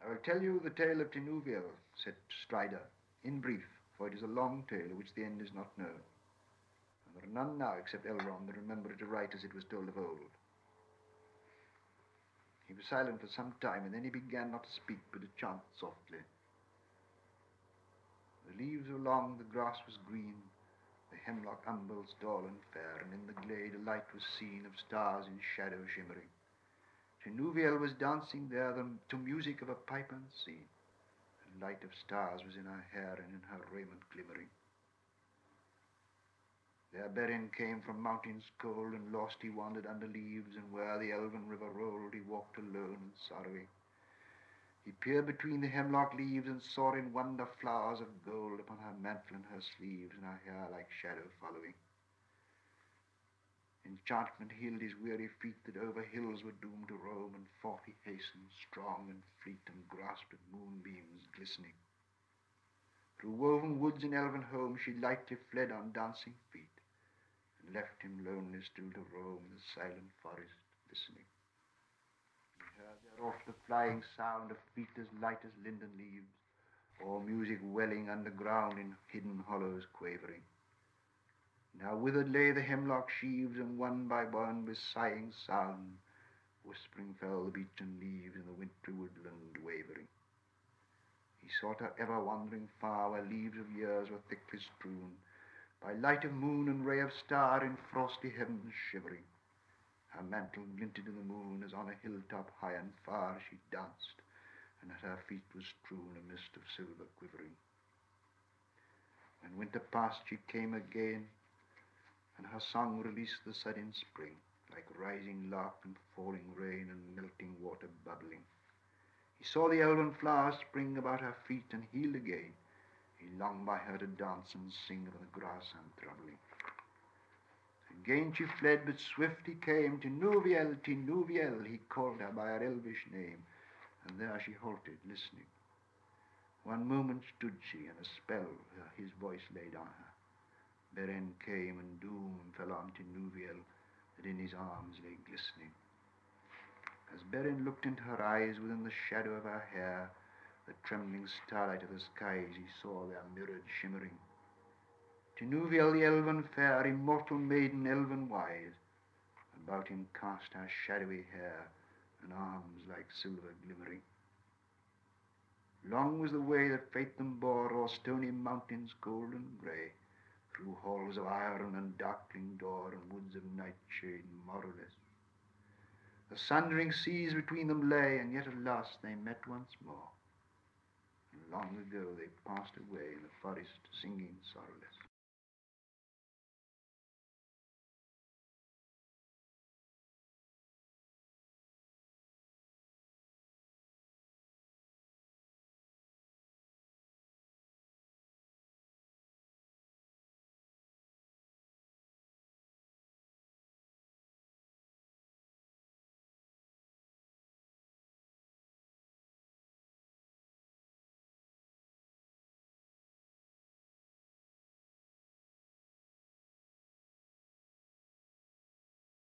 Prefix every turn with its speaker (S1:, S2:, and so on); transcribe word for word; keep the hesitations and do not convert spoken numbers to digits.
S1: I will tell you the tale of Tinuviel, said Strider, in brief, for it is a long tale of which the end is not known. And there are none now except Elrond that remember it aright as it was told of old. He was silent for some time, and then he began not to speak, but to chant softly. The leaves were long, the grass was green, the hemlock umbels tall and fair, and in the glade a light was seen of stars in shadow shimmering. Tinuviel was dancing there the, to music of a pipe unseen, and light of stars was in her hair and in her raiment glimmering. There Beren came from mountains cold, and lost he wandered under leaves, and where the elven river rolled he walked alone and sorrowing. He peered between the hemlock leaves, and saw in wonder flowers of gold upon her mantle and her sleeves, and her hair like shadow following. Enchantment healed his weary feet that over hills were doomed to roam, and forth he hastened, strong and fleet, and grasped at moonbeams glistening. Through woven woods and elven homes she lightly fled on dancing feet, and left him lonely still to roam the silent forest listening. He heard thereof the flying sound of feet as light as linden leaves, or music welling underground in hidden hollows quavering. Now withered lay the hemlock sheaves, and one by one with sighing sound, whispering fell the beechen leaves in the wintry woodland wavering. He sought her ever wandering far, where leaves of years were thickly strewn, by light of moon and ray of star in frosty heavens shivering. Her mantle glinted in the moon, as on a hilltop high and far she danced, and at her feet was strewn a mist of silver quivering. When winter passed she came again, and her song released the sudden spring, like rising lark and falling rain and melting water bubbling. He saw the elven flowers spring about her feet and healed again. He longed by her to dance and sing over the grass untroubling. Again she fled, but swift he came. Tinuviel, Tinuviel, he called her by her elvish name, and there she halted, listening. One moment stood she, and a spell his voice laid on her. Beren came, and doom fell on Tinuviel, that in his arms lay glistening. As Beren looked into her eyes, within the shadow of her hair, the trembling starlight of the skies he saw there mirrored shimmering. Tinuviel the elven fair, immortal maiden elven wise, about him cast her shadowy hair, and arms like silver glimmering. Long was the way that fate them bore o'er stony mountains golden grey, through halls of iron and darkling door, and woods of nightshade morrowless. The sundering seas between them lay, and yet at last they met once more. And long ago they passed away in the forest singing sorrowless.